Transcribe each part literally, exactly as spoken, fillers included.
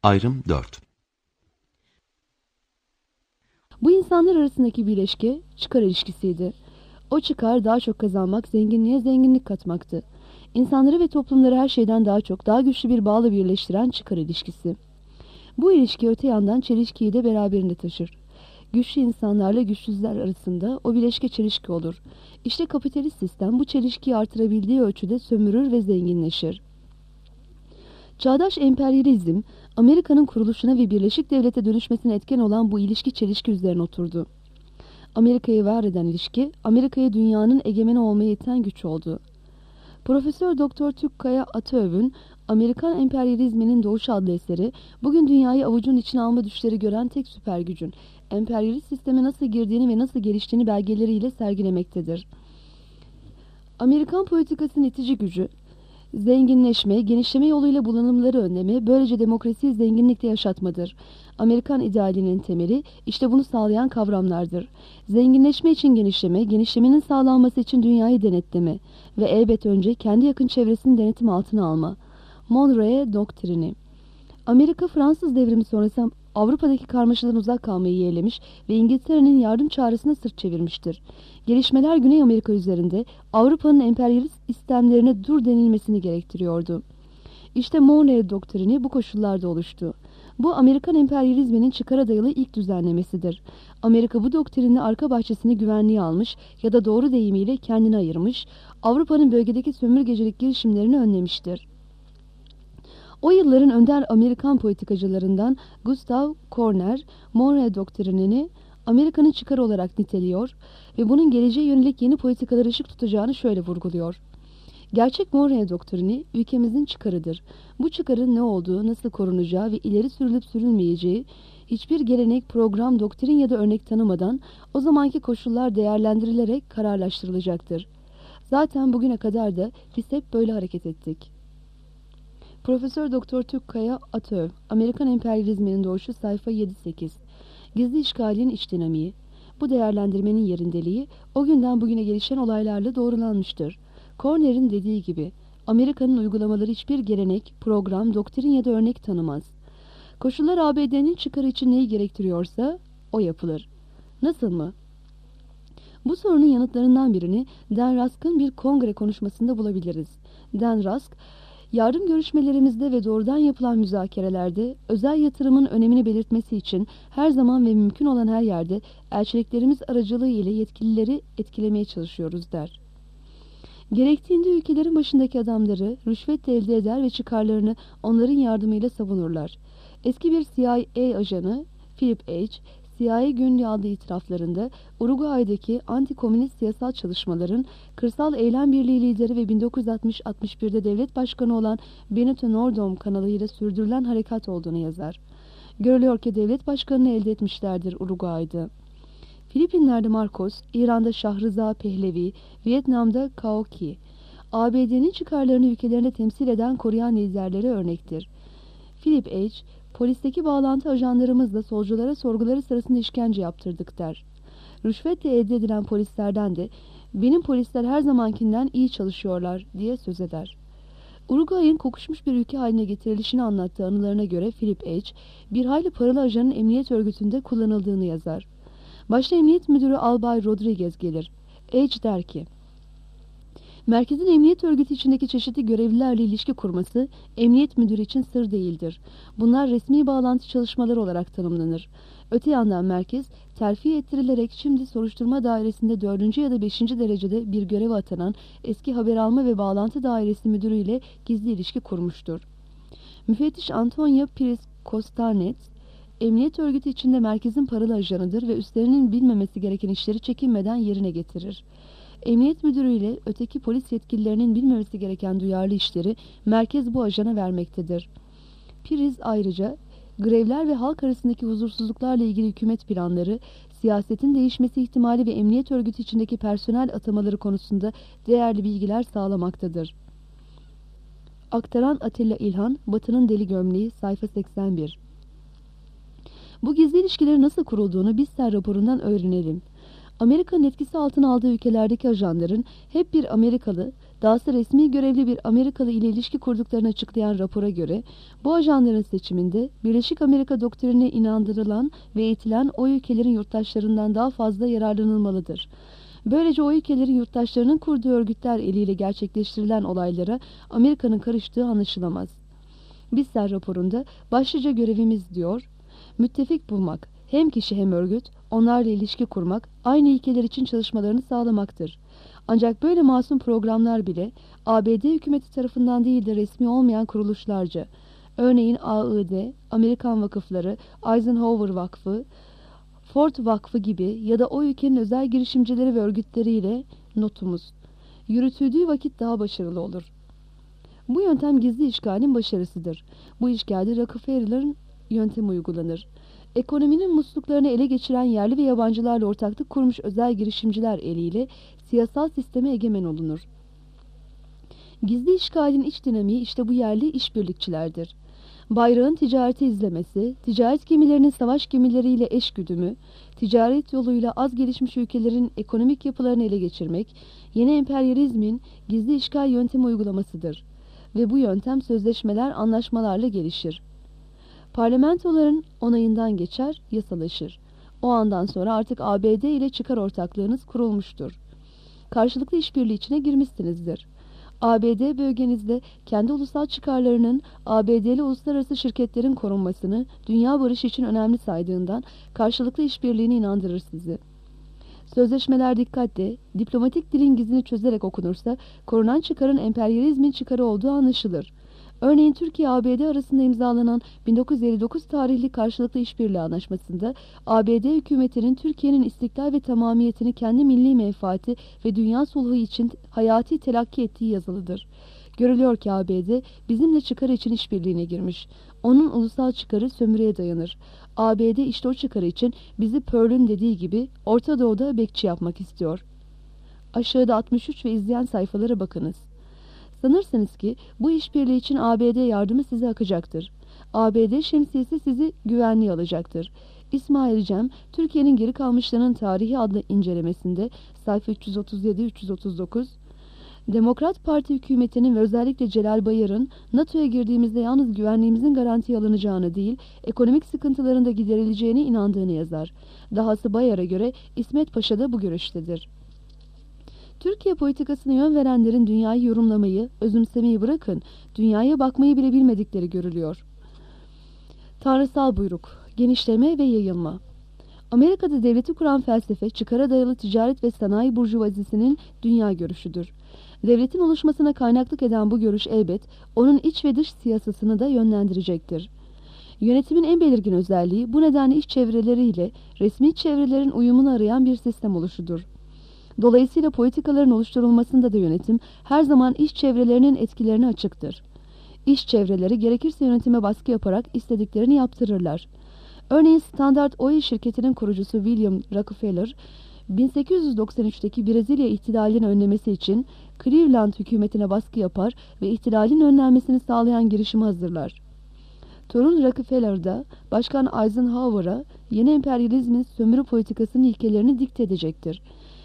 Ayrım dört. Bu insanlar arasındaki bir ilişki çıkar ilişkisiydi. O çıkar daha çok kazanmak, zenginliğe zenginlik katmaktı. İnsanları ve toplumları her şeyden daha çok, daha güçlü bir bağla birleştiren çıkar ilişkisi. Bu ilişki öte yandan çelişkiyi de beraberinde taşır. Güçlü insanlarla güçsüzler arasında o bileşke çelişki olur. İşte kapitalist sistem bu çelişkiyi artırabildiği ölçüde sömürür ve zenginleşir. Çağdaş emperyalizm, Amerika'nın kuruluşuna ve Birleşik Devlet'e dönüşmesine etken olan bu ilişki çelişki üzerine oturdu. Amerika'yı var eden ilişki, Amerika'ya dünyanın egemeni olmaya iten güç oldu. Profesör Doktor Türkkaya Ataöv'ün Amerikan Emperyalizminin Doğuşu adlı eseri, bugün dünyayı avucun içine alma düşleri gören tek süper gücün, emperyalist sisteme nasıl girdiğini ve nasıl geliştiğini belgeleriyle sergilemektedir. Amerikan politikasının itici gücü, zenginleşme, genişleme yoluyla bulanımları önleme, böylece demokrasiyi zenginlikle yaşatmadır. Amerikan idealinin temeli, işte bunu sağlayan kavramlardır. Zenginleşme için genişleme, genişlemenin sağlanması için dünyayı denetleme ve elbet önce kendi yakın çevresini denetim altına alma. Monroe doktrini. Amerika Fransız devrimi sonrası Avrupa'daki karmaşadan uzak kalmayı yeğlemiş ve İngiltere'nin yardım çağrısına sırt çevirmiştir. Gelişmeler Güney Amerika üzerinde Avrupa'nın emperyalist istemlerine dur denilmesini gerektiriyordu. İşte Monroe doktrini bu koşullarda oluştu. Bu Amerikan emperyalizminin çıkara dayalı ilk düzenlemesidir. Amerika bu doktrinle arka bahçesini güvenliğe almış ya da doğru deyimiyle kendini ayırmış, Avrupa'nın bölgedeki sömürgecilik girişimlerini önlemiştir. O yılların önder Amerikan politikacılarından Gustav Corner, Monroe doktrinini Amerika'nın çıkarı olarak niteliyor ve bunun geleceğe yönelik yeni politikalara ışık tutacağını şöyle vurguluyor. Gerçek Monroe doktrini ülkemizin çıkarıdır. Bu çıkarın ne olduğu, nasıl korunacağı ve ileri sürülüp sürülmeyeceği hiçbir gelenek, program, doktrin ya da örnek tanımadan o zamanki koşullar değerlendirilerek kararlaştırılacaktır. Zaten bugüne kadar da biz hep böyle hareket ettik. Profesör Doktor Türkkaya Ataöv, Amerikan Emperyalizminin Doğuşu, sayfa yedi sekiz. Gizli işgalin iç dinamiği. Bu değerlendirmenin yerindeliği o günden bugüne gelişen olaylarla doğrulanmıştır. Corner'in dediği gibi Amerika'nın uygulamaları hiçbir gelenek, program, doktrin ya da örnek tanımaz. Koşullar A B D'nin çıkarı için neyi gerektiriyorsa o yapılır. Nasıl mı? Bu sorunun yanıtlarından birini Dan Rusk'ın bir kongre konuşmasında bulabiliriz. Dan Rusk, yardım görüşmelerimizde ve doğrudan yapılan müzakerelerde özel yatırımın önemini belirtmesi için her zaman ve mümkün olan her yerde elçiliklerimiz aracılığı ile yetkilileri etkilemeye çalışıyoruz der. Gerektiğinde ülkelerin başındaki adamları rüşvetle elde eder ve çıkarlarını onların yardımıyla savunurlar. Eski bir C I A ajanı Philip H. C I A günlüğü adlı itiraflarında Uruguay'daki anti-komünist siyasal çalışmaların Kırsal Eylem Birliği lideri ve bin dokuz yüz altmış altmış birde devlet başkanı olan Benito Nordom kanalıyla sürdürülen harekat olduğunu yazar. Görülüyor ki devlet başkanını elde etmişlerdir Uruguay'da. Filipinler'de Marcos, İran'da Şahrıza Pehlevi, Vietnam'da Cao Ki. A B D'nin çıkarlarını ülkelerinde temsil eden koruyan liderlere örnektir. Philip H., polisteki bağlantı ajanlarımızla solculara sorguları sırasında işkence yaptırdık der. Rüşvetle elde edilen polislerden de benim polisler her zamankinden iyi çalışıyorlar diye söz eder. Uruguay'ın kokuşmuş bir ülke haline getirilişini anlattığı anılarına göre Philip H., bir hayli paralı ajanın emniyet örgütünde kullanıldığını yazar. Başta emniyet müdürü Albay Rodriguez gelir. H. der ki, merkezin emniyet örgütü içindeki çeşitli görevlilerle ilişki kurması emniyet müdürü için sır değildir. Bunlar resmi bağlantı çalışmaları olarak tanımlanır. Öte yandan merkez terfi ettirilerek şimdi soruşturma dairesinde dördüncü ya da beşinci derecede bir göreve atanan eski haber alma ve bağlantı dairesi müdürüyle gizli ilişki kurmuştur. Müfettiş Antonio Pires Costanet, emniyet örgütü içinde merkezin paralı ajanıdır ve üstlerinin bilmemesi gereken işleri çekinmeden yerine getirir. Emniyet müdürüyle öteki polis yetkililerinin bilmemesi gereken duyarlı işleri merkez bu ajana vermektedir. Pires ayrıca grevler ve halk arasındaki huzursuzluklarla ilgili hükümet planları, siyasetin değişmesi ihtimali ve emniyet örgütü içindeki personel atamaları konusunda değerli bilgiler sağlamaktadır. Aktaran Atilla İlhan, Batı'nın Deli Gömleği, sayfa seksen bir. Bu gizli ilişkilerin nasıl kurulduğunu Bisser raporundan öğrenelim. Amerika'nın etkisi altına aldığı ülkelerdeki ajanların hep bir Amerikalı, Dahası resmi görevli bir Amerikalı ile ilişki kurduklarını açıklayan rapora göre bu ajanların seçiminde Birleşik Amerika doktrinine inandırılan ve eğitilen o ülkelerin yurttaşlarından daha fazla yararlanılmalıdır. Böylece o ülkelerin yurttaşlarının kurduğu örgütler eliyle gerçekleştirilen olaylara Amerika'nın karıştığı anlaşılamaz. Bissell raporunda başlıca görevimiz diyor, müttefik bulmak, hem kişi hem örgüt, onlarla ilişki kurmak, aynı ilkeler için çalışmalarını sağlamaktır. Ancak böyle masum programlar bile A B D hükümeti tarafından değil de resmi olmayan kuruluşlarca, örneğin A I D, Amerikan Vakıfları, Eisenhower Vakfı, Ford Vakfı gibi ya da o ülkenin özel girişimcileri ve örgütleriyle notumuz, yürütüldüğü vakit daha başarılı olur. Bu yöntem gizli işgalin başarısıdır. Bu işgalde Rockefeller'ın yöntemi uygulanır. Ekonominin musluklarını ele geçiren yerli ve yabancılarla ortaklık kurmuş özel girişimciler eliyle siyasal sisteme egemen olunur. Gizli işgalin iç dinamiği işte bu yerli işbirlikçilerdir. Bayrağın ticareti izlemesi, ticaret gemilerinin savaş gemileriyle eşgüdümü, ticaret yoluyla az gelişmiş ülkelerin ekonomik yapılarını ele geçirmek, yeni emperyalizmin gizli işgal yöntemi uygulamasıdır. Ve bu yöntem sözleşmeler, anlaşmalarla gelişir. Parlamentoların onayından geçer, yasalaşır. O andan sonra artık A B D ile çıkar ortaklığınız kurulmuştur. Karşılıklı işbirliği içine girmişsinizdir. A B D bölgenizde kendi ulusal çıkarlarının A B D'li uluslararası şirketlerin korunmasını dünya barışı için önemli saydığından karşılıklı işbirliğine inandırır sizi. Sözleşmeler dikkatle, diplomatik dilin gizini çözerek okunursa korunan çıkarın emperyalizmin çıkarı olduğu anlaşılır. Örneğin Türkiye-A B D arasında imzalanan bin dokuz yüz elli dokuz tarihli karşılıklı işbirliği anlaşmasında A B D hükümetinin Türkiye'nin istiklal ve tamamiyetini kendi milli menfaati ve dünya sulhu için hayati telakki ettiği yazılıdır. Görülüyor ki A B D bizimle çıkar için işbirliğine girmiş. Onun ulusal çıkarı sömürüye dayanır. A B D işte o çıkarı için bizi Pearl'ün dediği gibi Orta Doğu'da bekçi yapmak istiyor. Aşağıda altmış üç ve izleyen sayfalara bakınız. Sanırsınız ki bu işbirliği için A B D yardımı size akacaktır. A B D şemsiyesi sizi güvenliğe alacaktır. İsmail Cem, Türkiye'nin geri kalmışlarının tarihi adlı incelemesinde sayfa üç yüz otuz yedi üç yüz otuz dokuz, Demokrat Parti hükümetinin ve özellikle Celal Bayar'ın NATO'ya girdiğimizde yalnız güvenliğimizin garantiye alınacağını değil, ekonomik sıkıntıların da giderileceğine inandığını yazar. Dahası Bayar'a göre İsmet Paşa da bu görüştedir. Türkiye politikasına yön verenlerin dünyayı yorumlamayı, özümsemeyi bırakın, dünyaya bakmayı bile bilmedikleri görülüyor. Tanrısal buyruk, genişleme ve yayılma. Amerika'da devleti kuran felsefe, çıkara dayalı ticaret ve sanayi burjuvazisinin dünya görüşüdür. Devletin oluşmasına kaynaklık eden bu görüş elbet, onun iç ve dış siyasasını da yönlendirecektir. Yönetimin en belirgin özelliği, bu nedenle iç çevreleriyle resmi çevrelerin uyumunu arayan bir sistem oluşudur. Dolayısıyla politikaların oluşturulmasında da yönetim her zaman iş çevrelerinin etkilerine açıktır. İş çevreleri gerekirse yönetime baskı yaparak istediklerini yaptırırlar. Örneğin Standard Oil şirketinin kurucusu William Rockefeller, bin sekiz yüz doksan üçteki Brezilya ihtilalini önlemesi için Cleveland hükümetine baskı yapar ve ihtilalin önlenmesini sağlayan girişimi hazırlar. Torun Rockefeller da Başkan Eisenhower'a yeni emperyalizmin sömürü politikasının ilkelerini dikte edecektir.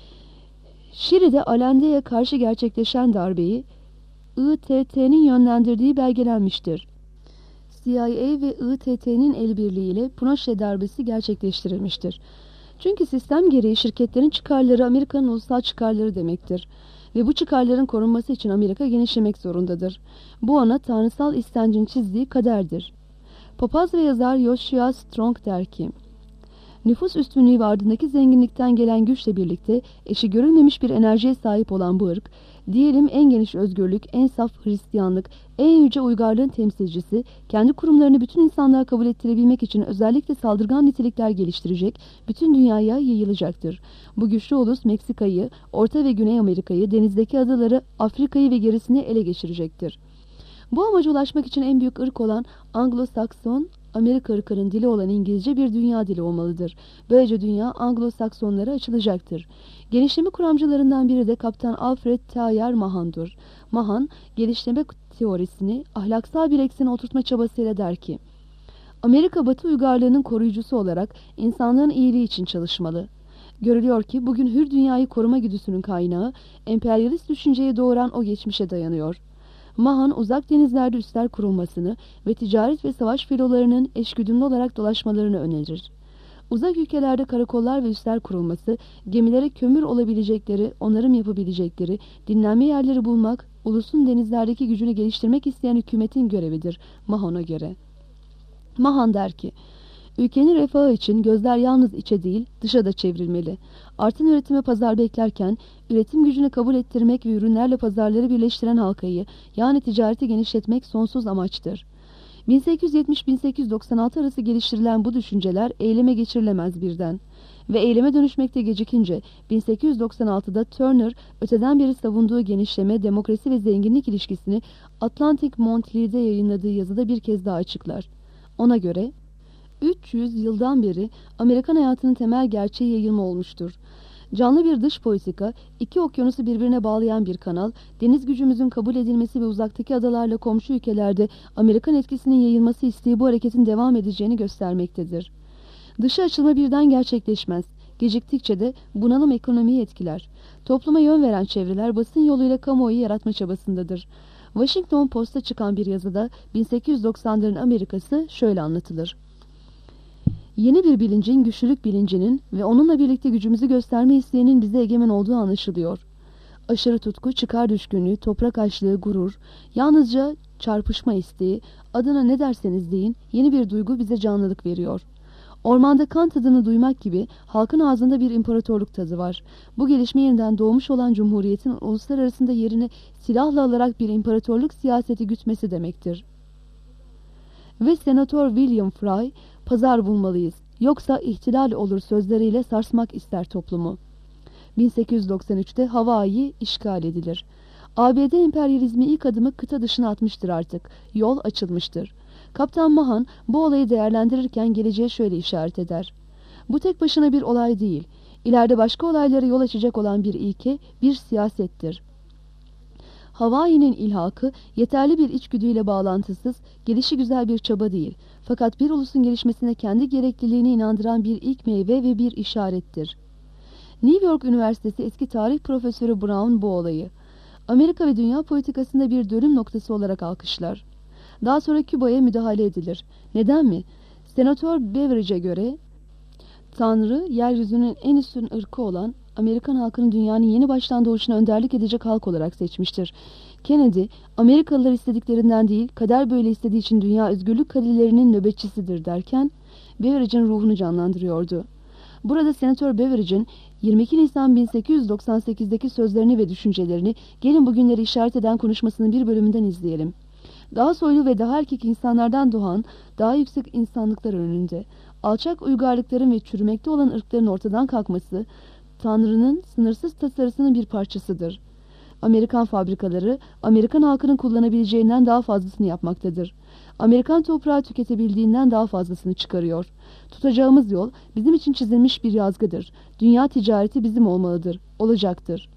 Şili'de Allende'ye karşı gerçekleşen darbeyi I T T'nin yönlendirdiği belgelenmiştir. C I A ve I T T'nin el birliğiyle Pinochet darbesi gerçekleştirilmiştir. Çünkü sistem gereği şirketlerin çıkarları Amerika'nın ulusal çıkarları demektir. Ve bu çıkarların korunması için Amerika genişlemek zorundadır. Bu ona tanrısal istencin çizdiği kaderdir. Papaz ve yazar Joshua Strong der ki, nüfus üstünlüğü ve ardındaki zenginlikten gelen güçle birlikte eşi görülmemiş bir enerjiye sahip olan bu ırk, diyelim en geniş özgürlük, en saf Hristiyanlık, en yüce uygarlığın temsilcisi, kendi kurumlarını bütün insanlığa kabul ettirebilmek için özellikle saldırgan nitelikler geliştirecek, bütün dünyaya yayılacaktır. Bu güçlü ulus Meksika'yı, Orta ve Güney Amerika'yı, denizdeki adaları, Afrika'yı ve gerisini ele geçirecektir. Bu amaca ulaşmak için en büyük ırk olan Anglo-Sakson, Amerika ırkının dili olan İngilizce bir dünya dili olmalıdır. Böylece dünya Anglo-Saksonlara açılacaktır. Genişleme kuramcılarından biri de Kaptan Alfred Thayer Mahan'dır. Mahan, gelişleme teorisini ahlaksal bir eksene oturtma çabasıyla der ki, Amerika Batı uygarlığının koruyucusu olarak insanlığın iyiliği için çalışmalı. Görülüyor ki bugün hür dünyayı koruma güdüsünün kaynağı, emperyalist düşünceye doğuran o geçmişe dayanıyor. Mahan uzak denizlerde üsler kurulmasını ve ticaret ve savaş filolarının eşgüdümlü olarak dolaşmalarını önerir. Uzak ülkelerde karakollar ve üsler kurulması, gemilere kömür olabilecekleri, onarım yapabilecekleri, dinlenme yerleri bulmak, ulusun denizlerdeki gücünü geliştirmek isteyen hükümetin görevidir Mahan'a göre. Mahan der ki, ülkenin refahı için gözler yalnız içe değil, dışa da çevrilmeli. Artan üretime pazar beklerken, üretim gücünü kabul ettirmek ve ürünlerle pazarları birleştiren halkayı, yani ticareti genişletmek sonsuz amaçtır. bin sekiz yüz yetmiş bin sekiz yüz doksan altı arası geliştirilen bu düşünceler eyleme geçirilemez birden. Ve eyleme dönüşmekte gecikince bin sekiz yüz doksan altıda Turner, öteden beri savunduğu genişleme, demokrasi ve zenginlik ilişkisini Atlantic Monthly'de yayınladığı yazıda bir kez daha açıklar. Ona göre, üç yüz yıldan beri Amerikan hayatının temel gerçeği yayılma olmuştur. Canlı bir dış politika, iki okyanusu birbirine bağlayan bir kanal, deniz gücümüzün kabul edilmesi ve uzaktaki adalarla komşu ülkelerde Amerikan etkisinin yayılması isteği bu hareketin devam edeceğini göstermektedir. Dışa açılma birden gerçekleşmez. Geciktikçe de bunalım ekonomiyi etkiler. Topluma yön veren çevreler basın yoluyla kamuoyu yaratma çabasındadır. Washington Post'a çıkan bir yazıda bin sekiz yüz doksanların Amerikası şöyle anlatılır. Yeni bir bilincin, güçlülük bilincinin ve onunla birlikte gücümüzü gösterme isteğinin bize egemen olduğu anlaşılıyor. Aşırı tutku, çıkar düşkünlüğü, toprak açlığı, gurur, yalnızca çarpışma isteği, adına ne derseniz deyin, yeni bir duygu bize canlılık veriyor. Ormanda kan tadını duymak gibi halkın ağzında bir imparatorluk tadı var. Bu gelişme yeniden doğmuş olan cumhuriyetin uluslararasında yerini silahla alarak bir imparatorluk siyaseti gütmesi demektir. Ve Senatör William Fry, pazar bulmalıyız, yoksa ihtilal olur sözleriyle sarsmak ister toplumu. bin sekiz yüz doksan üçte Hawaii işgal edilir. A B D emperyalizmi ilk adımı kıta dışına atmıştır artık. Yol açılmıştır. Kaptan Mahan bu olayı değerlendirirken geleceğe şöyle işaret eder. Bu tek başına bir olay değil. İleride başka olaylara yol açacak olan bir ilke, bir siyasettir. Hawaii'nin ilhakı yeterli bir içgüdüyle bağlantısız, gelişigüzel bir çaba değil. Fakat bir ulusun gelişmesine kendi gerekliliğine inandıran bir ilk meyve ve bir işarettir. New York Üniversitesi eski tarih profesörü Brown bu olayı Amerika ve dünya politikasında bir dönüm noktası olarak alkışlar. Daha sonra Küba'ya müdahale edilir. Neden mi? Senatör Beveridge'e göre Tanrı, yeryüzünün en üstün ırkı olan Amerikan halkının dünyanın yeni baştan doğuşuna önderlik edecek halk olarak seçmiştir. Kennedy, Amerikalılar istediklerinden değil, kader böyle istediği için dünya özgürlük kalelerinin nöbetçisidir derken, Beveridge'in ruhunu canlandırıyordu. Burada Senatör Beveridge'in yirmi iki Nisan bin sekiz yüz doksan sekizdeki sözlerini ve düşüncelerini gelin bugünleri işaret eden konuşmasının bir bölümünden izleyelim. Daha soylu ve daha erkek insanlardan doğan, daha yüksek insanlıklar önünde, alçak uygarlıkların ve çürümekte olan ırkların ortadan kalkması, Tanrı'nın sınırsız tasarısının bir parçasıdır. Amerikan fabrikaları, Amerikan halkının kullanabileceğinden daha fazlasını yapmaktadır. Amerikan toprağı tüketebildiğinden daha fazlasını çıkarıyor. Tutacağımız yol bizim için çizilmiş bir yazgıdır. Dünya ticareti bizim olmalıdır, olacaktır.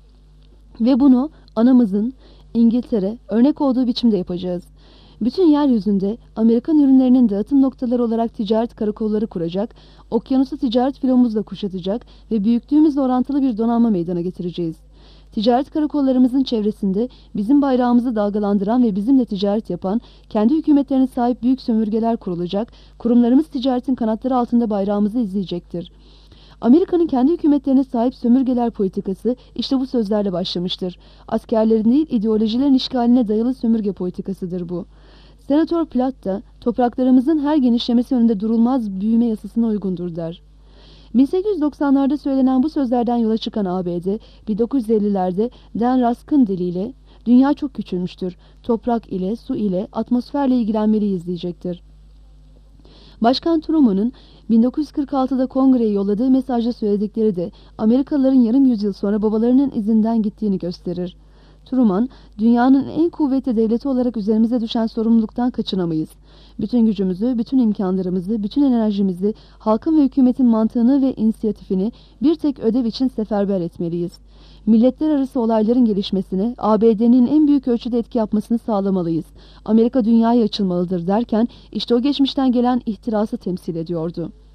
Ve bunu anamızın, İngiltere, örnek olduğu biçimde yapacağız. Bütün yeryüzünde Amerikan ürünlerinin dağıtım noktaları olarak ticaret karakolları kuracak, okyanusu ticaret filomuzla kuşatacak ve büyüklüğümüzle orantılı bir donanma meydana getireceğiz. Ticaret karakollarımızın çevresinde bizim bayrağımızı dalgalandıran ve bizimle ticaret yapan, kendi hükümetlerine sahip büyük sömürgeler kurulacak, kurumlarımız ticaretin kanatları altında bayrağımızı izleyecektir. Amerika'nın kendi hükümetlerine sahip sömürgeler politikası işte bu sözlerle başlamıştır. Askerlerin değil, ideolojilerin işgaline dayalı sömürge politikasıdır bu. Senatör Platt da topraklarımızın her genişlemesi önünde durulmaz büyüme yasasına uygundur der. bin sekiz yüz doksanlarda söylenen bu sözlerden yola çıkan A B D, bin dokuz yüz ellilerde Dan Rusk'ın diliyle dünya çok küçülmüştür, toprak ile, su ile, atmosferle ilgilenmeliyiz diyecektir. Başkan Truman'ın bin dokuz yüz kırk altıda kongreye yolladığı mesajda söyledikleri de Amerikalıların yarım yüzyıl sonra babalarının izinden gittiğini gösterir. Truman, dünyanın en kuvvetli devleti olarak üzerimize düşen sorumluluktan kaçınamayız. Bütün gücümüzü, bütün imkanlarımızı, bütün enerjimizi, halkın ve hükümetin mantığını ve inisiyatifini bir tek ödev için seferber etmeliyiz. Milletler arası olayların gelişmesine, A B D'nin en büyük ölçüde etki yapmasını sağlamalıyız. Amerika dünyaya açılmalıdır derken, işte o geçmişten gelen ihtirası temsil ediyordu.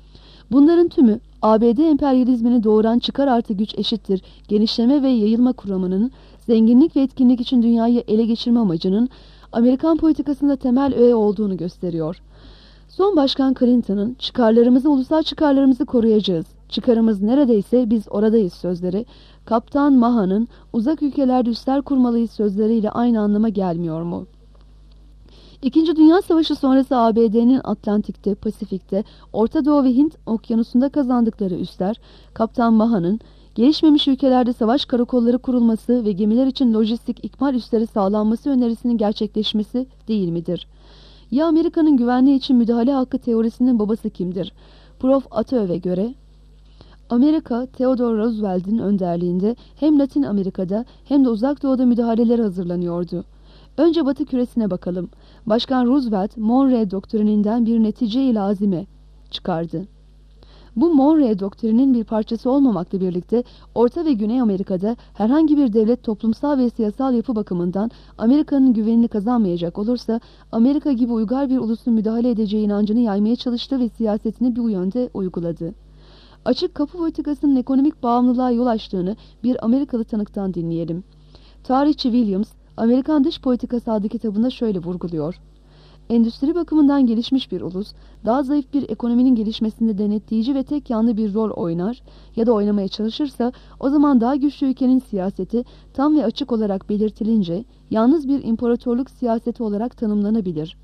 Bunların tümü A B D emperyalizmini doğuran çıkar artı güç eşittir genişleme ve yayılma kuramının zenginlik ve etkinlik için dünyayı ele geçirme amacının Amerikan politikasında temel öğe olduğunu gösteriyor. Son Başkan Clinton'ın çıkarlarımızı, ulusal çıkarlarımızı koruyacağız, çıkarımız neredeyse biz oradayız sözleri, Kaptan Maha'nın uzak ülkelerde üsler kurmalıyız sözleriyle aynı anlama gelmiyor mu? İkinci Dünya Savaşı sonrası A B D'nin Atlantik'te, Pasifik'te, Orta Doğu ve Hint okyanusunda kazandıkları üsler, Kaptan Maha'nın gelişmemiş ülkelerde savaş karakolları kurulması ve gemiler için lojistik ikmal üsleri sağlanması önerisinin gerçekleşmesi değil midir? Ya Amerika'nın güvenliği için müdahale hakkı teorisinin babası kimdir? Prof Ataöv'e göre, Amerika, Theodore Roosevelt'in önderliğinde hem Latin Amerika'da hem de Uzak Doğu'da müdahaleler hazırlanıyordu. Önce Batı küresine bakalım. Başkan Roosevelt, Monroe doktrininden bir netice-i lazime çıkardı. Bu Monroe doktrinin bir parçası olmamakla birlikte Orta ve Güney Amerika'da herhangi bir devlet toplumsal ve siyasal yapı bakımından Amerika'nın güvenini kazanmayacak olursa Amerika gibi uygar bir ulusun müdahale edeceği inancını yaymaya çalıştı ve siyasetini bu yönde uyguladı. Açık kapı politikasının ekonomik bağımlılığa yol açtığını bir Amerikalı tanıktan dinleyelim. Tarihçi Williams, Amerikan Dış Politikası adlı kitabında şöyle vurguluyor. Endüstri bakımından gelişmiş bir ulus, daha zayıf bir ekonominin gelişmesinde denetleyici ve tek yanlı bir rol oynar ya da oynamaya çalışırsa, o zaman daha güçlü ülkenin siyaseti tam ve açık olarak belirtilince, yalnız bir imparatorluk siyaseti olarak tanımlanabilir.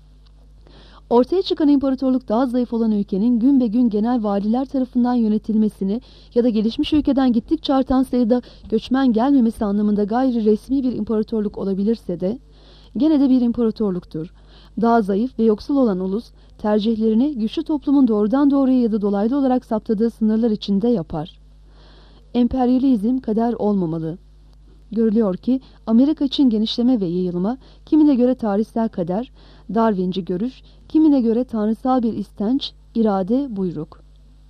Ortaya çıkan imparatorluk daha zayıf olan ülkenin gün be gün genel valiler tarafından yönetilmesini ya da gelişmiş ülkeden gittikçe artan sayıda göçmen gelmemesi anlamında gayri resmi bir imparatorluk olabilirse de, gene de bir imparatorluktur. Daha zayıf ve yoksul olan ulus, tercihlerini güçlü toplumun doğrudan doğruya ya da dolaylı olarak saptadığı sınırlar içinde yapar. Emperyalizm kader olmamalı. Görülüyor ki Amerika için genişleme ve yayılma, kimine göre tarihsel kader, Darwinci görüş, kimine göre tanrısal bir istenç, irade, buyruk.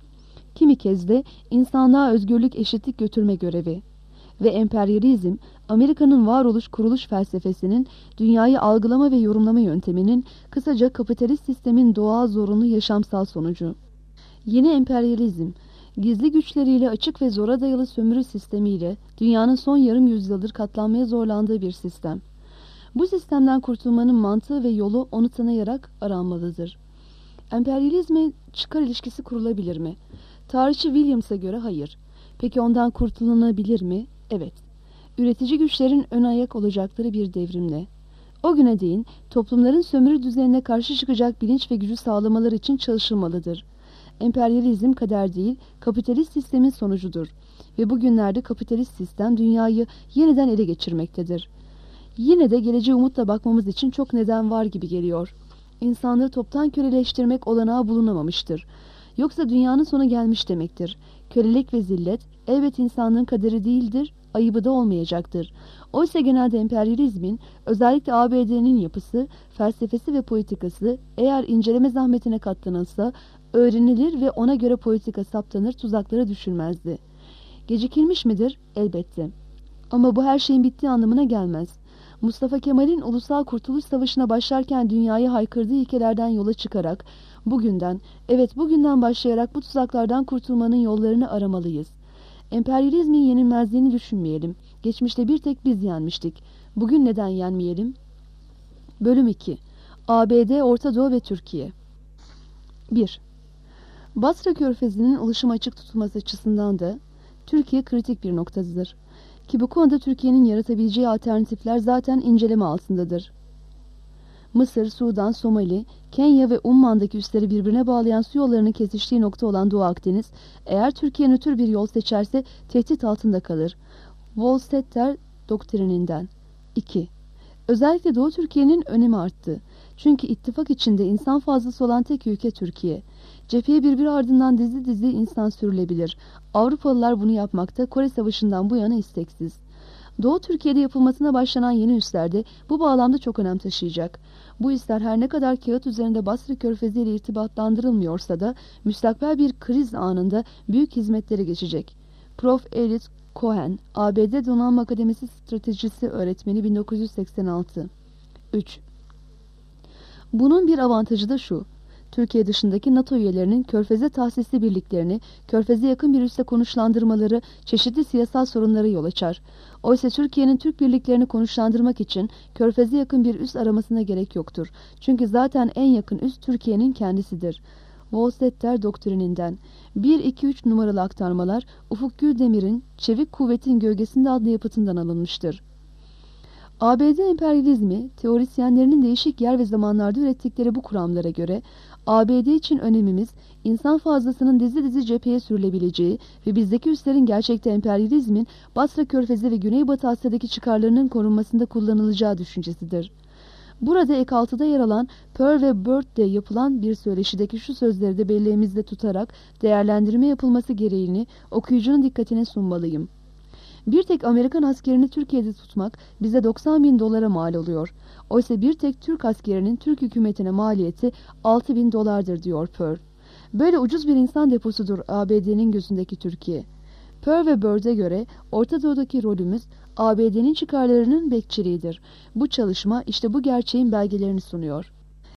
Kimi kez de insanlığa özgürlük, eşitlik götürme görevi. Ve emperyalizm, Amerika'nın varoluş kuruluş felsefesinin, dünyayı algılama ve yorumlama yönteminin, kısaca kapitalist sistemin doğal zorunlu yaşamsal sonucu. Yeni emperyalizm, gizli güçleriyle açık ve zora dayalı sömürü sistemiyle dünyanın son yarım yüzyıldır katlanmaya zorlandığı bir sistem. Bu sistemden kurtulmanın mantığı ve yolu onu tanıyarak aranmalıdır. Emperyalizme çıkar ilişkisi kurulabilir mi? Tarihçi Williams'a göre hayır. Peki ondan kurtulunabilir mi? Evet. Üretici güçlerin ön ayak olacakları bir devrimle. O güne değin toplumların sömürü düzenine karşı çıkacak bilinç ve gücü sağlamaları için çalışılmalıdır. Emperyalizm kader değil, kapitalist sistemin sonucudur. Ve bugünlerde kapitalist sistem dünyayı yeniden ele geçirmektedir. Yine de geleceğe umutla bakmamız için çok neden var gibi geliyor. İnsanlığı toptan köleleştirmek olanağı bulunamamıştır. Yoksa dünyanın sonu gelmiş demektir. Kölelik ve zillet elbet insanlığın kaderi değildir, ayıbı da olmayacaktır. Oysa genelde emperyalizmin, özellikle A B D'nin yapısı, felsefesi ve politikası eğer inceleme zahmetine katlanılsa öğrenilir ve ona göre politika saptanır, tuzaklara düşülmezdi. Gecikilmiş midir? Elbette. Ama bu her şeyin bittiği anlamına gelmez. Mustafa Kemal'in Ulusal Kurtuluş Savaşı'na başlarken dünyayı haykırdığı ilkelerden yola çıkarak, bugünden, evet bugünden başlayarak bu tuzaklardan kurtulmanın yollarını aramalıyız. Emperyalizmin yenilmezliğini düşünmeyelim. Geçmişte bir tek biz yenmiştik. Bugün neden yenmeyelim? Bölüm iki. A B D, Orta Doğu ve Türkiye. bir. Basra Körfezi'nin ulaşıma açık tutulması açısından da Türkiye kritik bir noktadır. Ki bu konuda Türkiye'nin yaratabileceği alternatifler zaten inceleme altındadır. Mısır, Sudan, Somali, Kenya ve Umman'daki üsleri birbirine bağlayan su yollarının kesiştiği nokta olan Doğu Akdeniz, eğer Türkiye nötr bir yol seçerse tehdit altında kalır. Volstetter doktrininden. iki. Özellikle Doğu Türkiye'nin önemi arttı. Çünkü ittifak içinde insan fazlası olan tek ülke Türkiye. Cepheye birbiri ardından dizi dizi insan sürülebilir. Avrupalılar bunu yapmakta Kore Savaşı'ndan bu yana isteksiz. Doğu Türkiye'de yapılmasına başlanan yeni üslerde bu bağlamda çok önem taşıyacak. Bu üsler her ne kadar kağıt üzerinde Basra Körfezi ile irtibatlandırılmıyorsa da müstakbel bir kriz anında büyük hizmetlere geçecek. Prof Elliot Cohen, A B D Donanma Akademisi Stratejisi Öğretmeni bin dokuz yüz seksen altı. üç. Bunun bir avantajı da şu. Türkiye dışındaki NATO üyelerinin Körfez'e tahsisli birliklerini Körfez'e yakın bir üsle konuşlandırmaları çeşitli siyasal sorunlara yol açar. Oysa Türkiye'nin Türk birliklerini konuşlandırmak için Körfez'e yakın bir üs aramasına gerek yoktur. Çünkü zaten en yakın üs Türkiye'nin kendisidir. Volstetter doktrininden bir iki üç numaralı aktarmalar Ufuk Güldemir'in Çevik Kuvvetin Gölgesinde adlı yapıtından alınmıştır. A B D emperyalizmi, teorisyenlerinin değişik yer ve zamanlarda ürettikleri bu kuramlara göre A B D için önemimiz, insan fazlasının dizi dizi cepheye sürülebileceği ve bizdeki üslerin gerçekte emperyalizmin Basra Körfezi ve Güneybatı Asya'daki çıkarlarının korunmasında kullanılacağı düşüncesidir. Burada ek altıda yer alan Pearl ve Bird'de yapılan bir söyleşideki şu sözleri de belleğimizde tutarak değerlendirme yapılması gereğini okuyucunun dikkatine sunmalıyım. Bir tek Amerikan askerini Türkiye'de tutmak bize doksan bin dolara mal oluyor. Oysa bir tek Türk askerinin Türk hükümetine maliyeti altı bin dolardır diyor Pearl. Böyle ucuz bir insan deposudur A B D'nin gözündeki Türkiye. Pearl ve Bird'e göre Orta Doğu'daki rolümüz A B D'nin çıkarlarının bekçiliğidir. Bu çalışma işte bu gerçeğin belgelerini sunuyor.